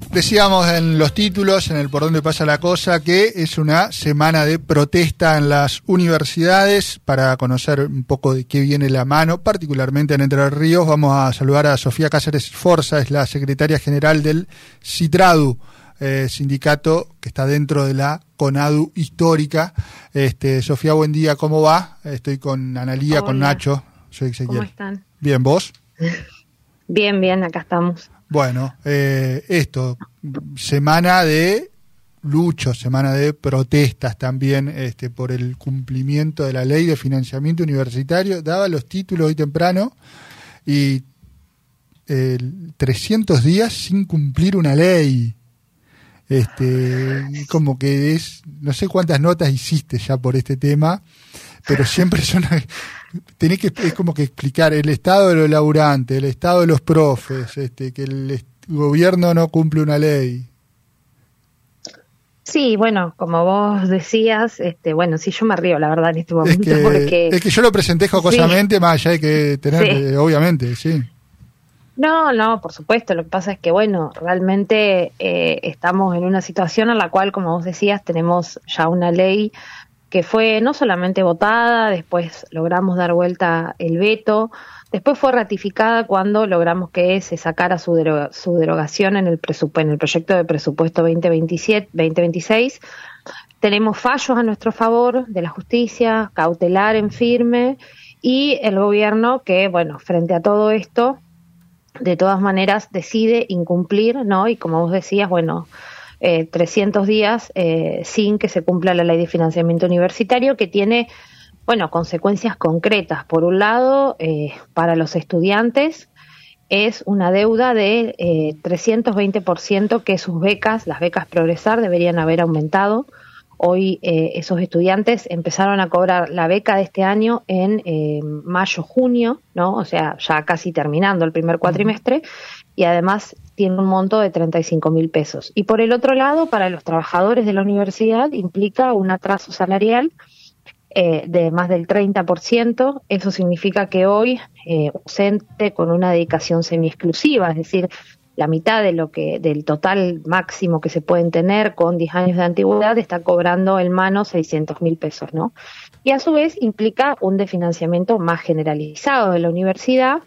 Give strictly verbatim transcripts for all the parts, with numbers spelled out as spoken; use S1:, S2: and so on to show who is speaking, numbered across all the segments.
S1: decíamos en los títulos, en el Por Dónde Pasa la Cosa, que es una semana de protesta en las universidades. Para conocer un poco de qué viene la mano, particularmente en Entre Ríos, vamos a saludar a Sofía Cáceres Forza, es la secretaria general del CITRADU, eh, sindicato que está dentro de la CONADU histórica. Este, Sofía, buen día, ¿cómo va? Estoy con Analía, Hola. Con Nacho, soy Ezequiel.
S2: ¿Cómo están?
S1: Bien, ¿vos?
S2: Bien, bien, acá estamos.
S1: Bueno, eh, esto, semana de lucho, semana de protestas también este, por el cumplimiento de la ley de financiamiento universitario. Daba los títulos hoy temprano y eh, trescientos días sin cumplir una ley. Este, como que es, no sé cuántas notas hiciste ya por este tema, pero siempre son, tenés que, es como que explicar el estado de los laburantes, el estado de los profes, este, que el est- gobierno no cumple una ley.
S2: Sí, bueno, como vos decías, este, bueno, sí, yo me río, la verdad, en este momento.
S1: Es que,
S2: porque...
S1: es que yo lo presenté jocosamente, sí. Más allá de que tener, sí. eh, obviamente, sí.
S2: No, no, por supuesto, lo que pasa es que, bueno, realmente eh, estamos en una situación en la cual, como vos decías, tenemos ya una ley que fue no solamente votada, después logramos dar vuelta el veto, después fue ratificada cuando logramos que se sacara su, deroga, su derogación en el, presupu- en el proyecto de presupuesto veinte veintisiete, veinte veintiséis. Tenemos fallos a nuestro favor de la justicia, cautelar en firme, y el gobierno que, bueno, frente a todo esto, de todas maneras decide incumplir, ¿no? Y como vos decías, bueno, eh, trescientos días eh, sin que se cumpla la ley de financiamiento universitario, que tiene, bueno, consecuencias concretas. Por un lado, eh, para los estudiantes es una deuda de eh, trescientos veinte por ciento que sus becas, las becas Progresar, deberían haber aumentado. Hoy eh, esos estudiantes empezaron a cobrar la beca de este año en eh, mayo, junio, ¿no? O sea, ya casi terminando el primer cuatrimestre, y además tiene un monto de treinta y cinco mil pesos. Y por el otro lado, para los trabajadores de la universidad implica un atraso salarial eh, de más del treinta por ciento. Eso significa que hoy, eh, docente con una dedicación semi-exclusiva, es decir, la mitad de lo que del total máximo que se pueden tener con diez años de antigüedad, está cobrando en mano seiscientos mil pesos, ¿no? Y a su vez implica un desfinanciamiento más generalizado de la universidad,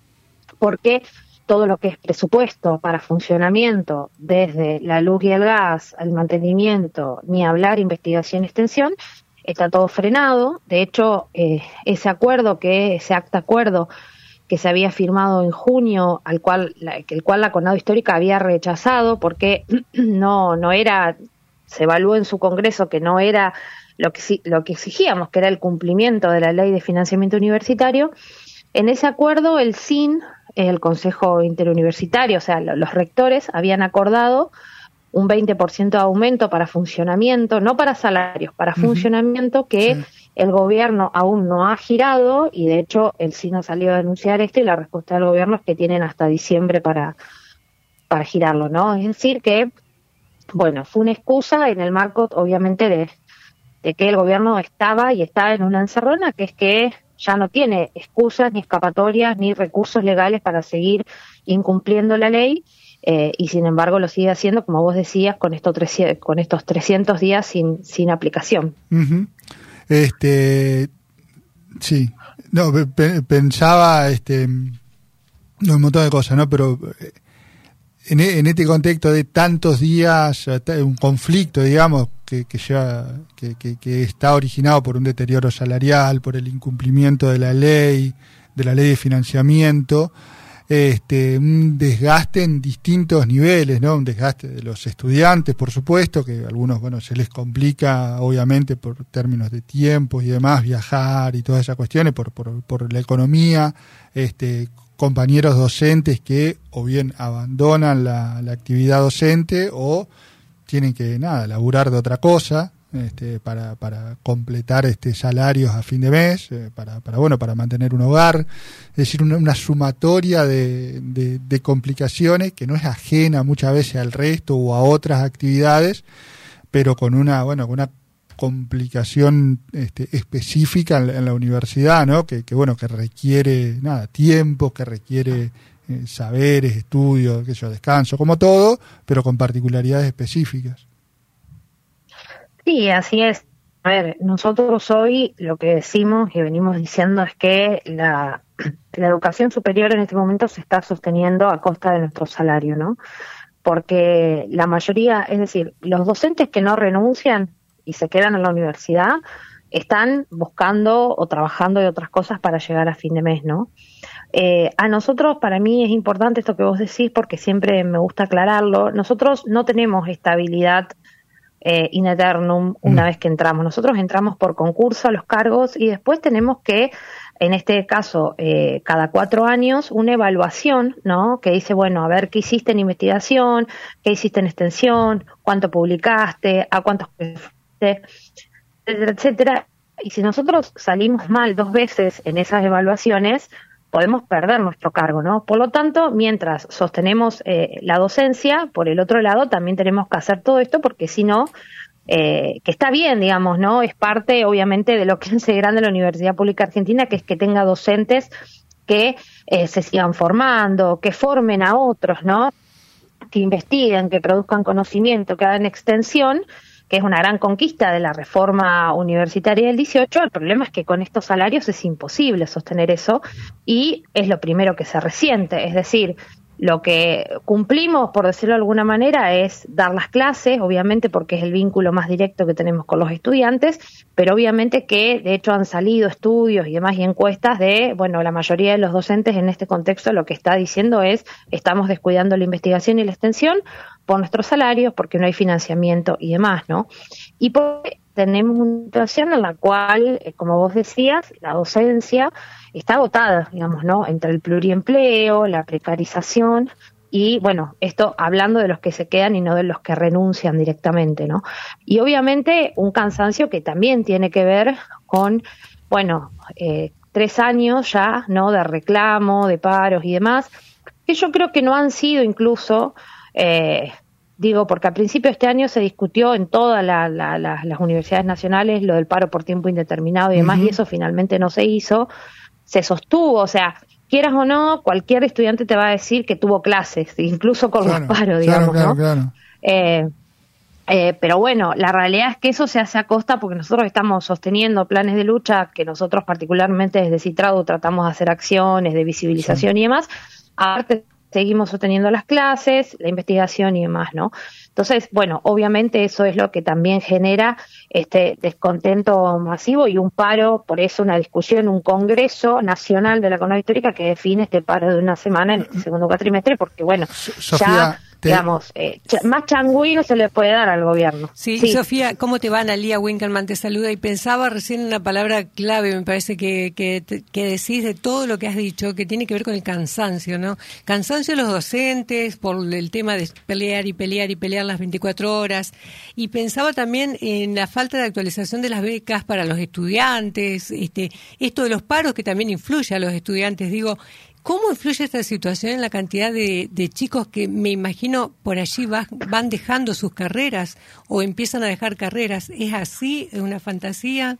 S2: porque todo lo que es presupuesto para funcionamiento, desde la luz y el gas, el mantenimiento, ni hablar investigación y extensión, está todo frenado. De hecho, eh, ese acuerdo, que ese acta acuerdo, que se había firmado en junio, al cual la, el cual la CONADU histórica había rechazado porque no no era, se evaluó en su congreso que no era lo que lo que exigíamos, que era el cumplimiento de la ley de financiamiento universitario. En ese acuerdo el S I N, el Consejo Interuniversitario, o sea, los rectores habían acordado un veinte por ciento de aumento para funcionamiento, no para salarios, para uh-huh. funcionamiento, que sí. El gobierno aún no ha girado, y de hecho el S I N ha salido a denunciar esto, y la respuesta del gobierno es que tienen hasta diciembre para, para girarlo, ¿no? Es decir que, bueno, fue una excusa en el marco, obviamente, de, de que el gobierno estaba y está en una encerrona, que es que ya no tiene excusas, ni escapatorias, ni recursos legales para seguir incumpliendo la ley, eh, y sin embargo lo sigue haciendo, como vos decías, con estos, con estos trescientos días sin, sin aplicación.
S1: Uh-huh. Este, sí, no, pe- pensaba, este, no, un montón de cosas, ¿no? Pero en, en este contexto de tantos días, un conflicto, digamos, que, que ya, que, que, que está originado por un deterioro salarial, por el incumplimiento de la ley, de la ley de financiamiento, este, un desgaste en distintos niveles, ¿no? Un desgaste de los estudiantes, por supuesto, que a algunos, bueno, se les complica, obviamente, por términos de tiempo y demás, viajar y todas esas cuestiones, por, por, por la economía, este, compañeros docentes que o bien abandonan la, la actividad docente o tienen que, nada, laburar de otra cosa, este, para, para completar este salarios a fin de mes, eh, para, para, bueno, para mantener un hogar. Es decir, una, una sumatoria de, de, de complicaciones que no es ajena muchas veces al resto o a otras actividades, pero con una, bueno, con una complicación este, específica en la, en la universidad, ¿no? Que, que, bueno, que requiere, nada, tiempo, que requiere eh, saberes, estudios, qué sé yo, descanso, como todo, pero con particularidades específicas.
S2: Sí, así es. A ver, nosotros hoy lo que decimos y venimos diciendo es que la, la educación superior en este momento se está sosteniendo a costa de nuestro salario, ¿no? Porque la mayoría, es decir, los docentes que no renuncian y se quedan en la universidad están buscando o trabajando de otras cosas para llegar a fin de mes, ¿no? Eh, a nosotros, para mí es importante esto que vos decís porque siempre me gusta aclararlo, nosotros no tenemos estabilidad Eh, in eternum una mm. vez que entramos. Nosotros entramos por concurso a los cargos y después tenemos que, en este caso, eh, cada cuatro años, una evaluación, ¿no? Que dice, bueno, a ver qué hiciste en investigación, qué hiciste en extensión, cuánto publicaste, a cuántos fuiste, etcétera, etcétera. Y si nosotros salimos mal dos veces en esas evaluaciones, podemos perder nuestro cargo, ¿no? Por lo tanto, mientras sostenemos eh, la docencia, por el otro lado también tenemos que hacer todo esto porque si no, eh, que está bien, digamos, ¿no? Es parte, obviamente, de lo que hace grande la Universidad Pública Argentina, que es que tenga docentes que eh, se sigan formando, que formen a otros, ¿no? Que investiguen, que produzcan conocimiento, que hagan extensión, que es una gran conquista de la reforma universitaria del dieciocho, el problema es que con estos salarios es imposible sostener eso y es lo primero que se resiente, es decir, lo que cumplimos, por decirlo de alguna manera, es dar las clases, obviamente porque es el vínculo más directo que tenemos con los estudiantes, pero obviamente que de hecho han salido estudios y demás y encuestas de, bueno, la mayoría de los docentes en este contexto lo que está diciendo es estamos descuidando la investigación y la extensión por nuestros salarios, porque no hay financiamiento y demás, ¿no? Y porque tenemos una situación en la cual, eh, como vos decías, la docencia está agotada, digamos, ¿no? Entre el pluriempleo, la precarización y, bueno, esto hablando de los que se quedan y no de los que renuncian directamente, ¿no? Y obviamente un cansancio que también tiene que ver con, bueno, eh, tres años ya, ¿no? De reclamo, de paros y demás, que yo creo que no han sido incluso... Eh, digo, porque a principio de este año se discutió en todas la, la, la, las universidades nacionales lo del paro por tiempo indeterminado y demás, uh-huh. y eso finalmente no se hizo, se sostuvo, o sea, quieras o no, cualquier estudiante te va a decir que tuvo clases, incluso con claro, los paros, digamos,
S1: claro,
S2: ¿no?
S1: Claro, claro.
S2: Eh, eh, pero bueno, la realidad es que eso se hace a costa porque nosotros estamos sosteniendo planes de lucha que nosotros particularmente desde Citradu tratamos de hacer acciones de visibilización sí. y demás, aparte seguimos sosteniendo las clases, la investigación y demás, ¿no? Entonces, bueno, obviamente eso es lo que también genera este descontento masivo y un paro, por eso una discusión, un congreso nacional de la economía histórica que define este paro de una semana en este segundo cuatrimestre, porque bueno,
S1: Sofía,
S2: ya...
S1: Te...
S2: digamos, eh, ch- más changüí no se le puede dar al gobierno.
S3: Sí, sí. Sofía, ¿cómo te va? Analía Winkelmann te saluda y pensaba recién en una palabra clave, me parece que, que, que decís de todo lo que has dicho, que tiene que ver con el cansancio, ¿no? Cansancio de los docentes por el tema de pelear y pelear y pelear las veinticuatro horas, y pensaba también en la falta de actualización de las becas para los estudiantes, este, esto de los paros que también influye a los estudiantes, digo, ¿cómo influye esta situación en la cantidad de, de chicos que me imagino por allí va, van dejando sus carreras o empiezan a dejar carreras? ¿Es así? ¿Es una fantasía?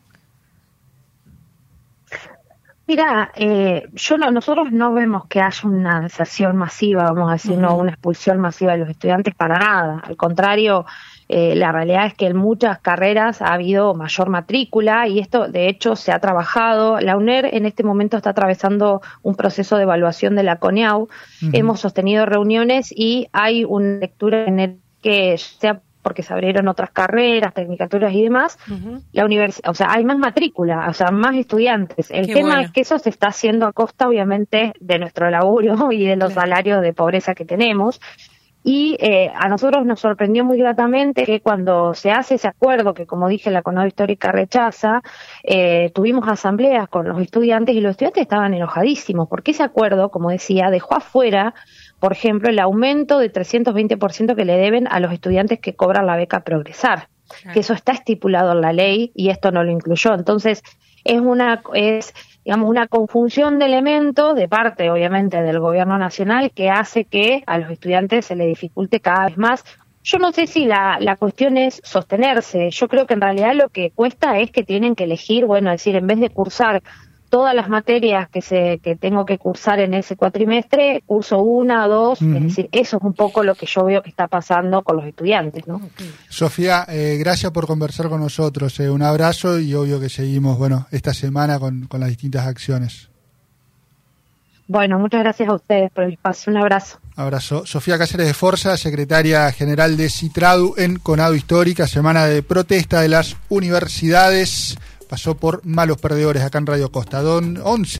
S2: Mira, eh, yo no, nosotros no vemos que haya una deserción masiva, vamos a decir, uh-huh. no una expulsión masiva de los estudiantes para nada. Al contrario, eh, la realidad es que en muchas carreras ha habido mayor matrícula y esto, de hecho, se ha trabajado. La UNER en este momento está atravesando un proceso de evaluación de la CONEAU. Uh-huh. Hemos sostenido reuniones y hay una lectura en el que sea porque se abrieron otras carreras, tecnicaturas y demás, uh-huh. la universidad, o sea, hay más matrícula, o sea, más estudiantes. El Qué tema bueno. es que eso se está haciendo a costa, obviamente, de nuestro laburo y de los claro. salarios de pobreza que tenemos. Y eh, a nosotros nos sorprendió muy gratamente que cuando se hace ese acuerdo, que como dije la Economía Histórica rechaza, eh, tuvimos asambleas con los estudiantes y los estudiantes estaban enojadísimos, porque ese acuerdo, como decía, dejó afuera, por ejemplo, el aumento de trescientos veinte por ciento que le deben a los estudiantes que cobran la beca Progresar, claro. que eso está estipulado en la ley y esto no lo incluyó. Entonces, es una es digamos una conjunción de elementos de parte, obviamente, del gobierno nacional que hace que a los estudiantes se les dificulte cada vez más. Yo no sé si la, la cuestión es sostenerse. Yo creo que en realidad lo que cuesta es que tienen que elegir, bueno, es decir, en vez de cursar todas las materias que se que tengo que cursar en ese cuatrimestre, curso una, dos, uh-huh. Es decir, eso es un poco lo que yo veo que está pasando con los estudiantes, ¿no?
S1: Sofía, eh, gracias por conversar con nosotros, eh, un abrazo y obvio que seguimos, bueno, esta semana con, con las distintas acciones.
S2: Bueno, muchas gracias a ustedes por el espacio, un abrazo.
S1: Abrazo. Sofía Cáceres de Forza, secretaria general de Citradu en Conado Histórica, semana de protesta de las universidades, pasó por Malos Perdedores acá en Radio Costa. Don once